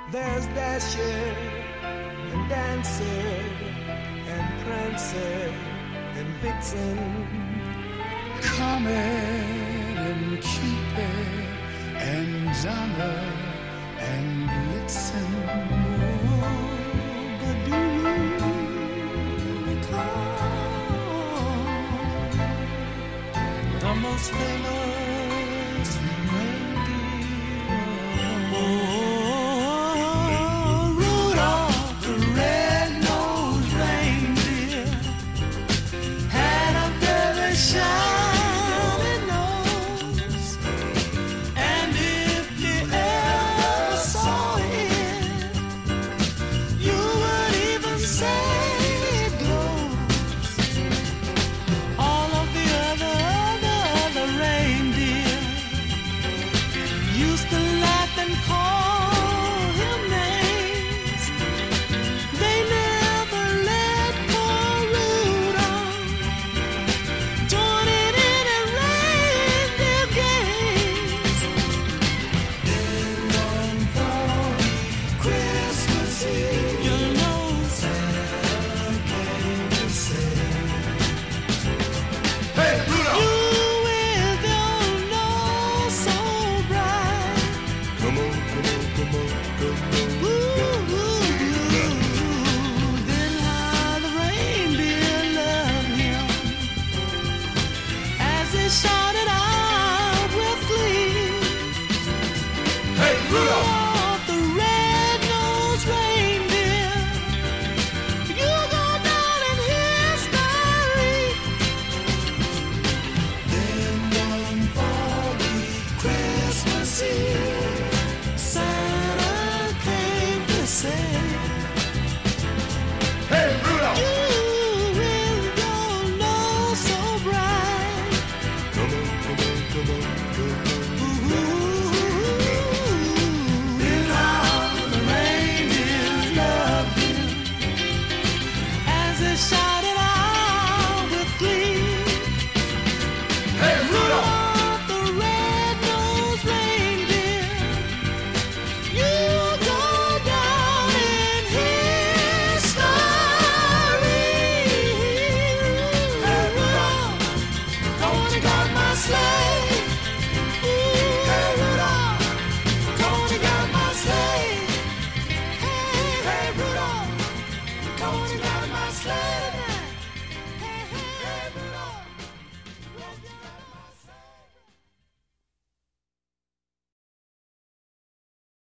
There's Dasher and Dancer and Prancer and Vixen, Comet and Cupid and Donner and Blitzen. Oh, but do you recall the most famous reindeer? Oh, Rudolph the red-nosed reindeer had a very shiny nose, and if you ever saw it, you would even say it glows. All of the other reindeer used to laugh and call him names. They never let poor Rudolph join in any reindeer games. Then one foggy Christmas Eve, you know Santa came to say, "Hey, Rudolph! You with your nose so bright, come on, come on, come on.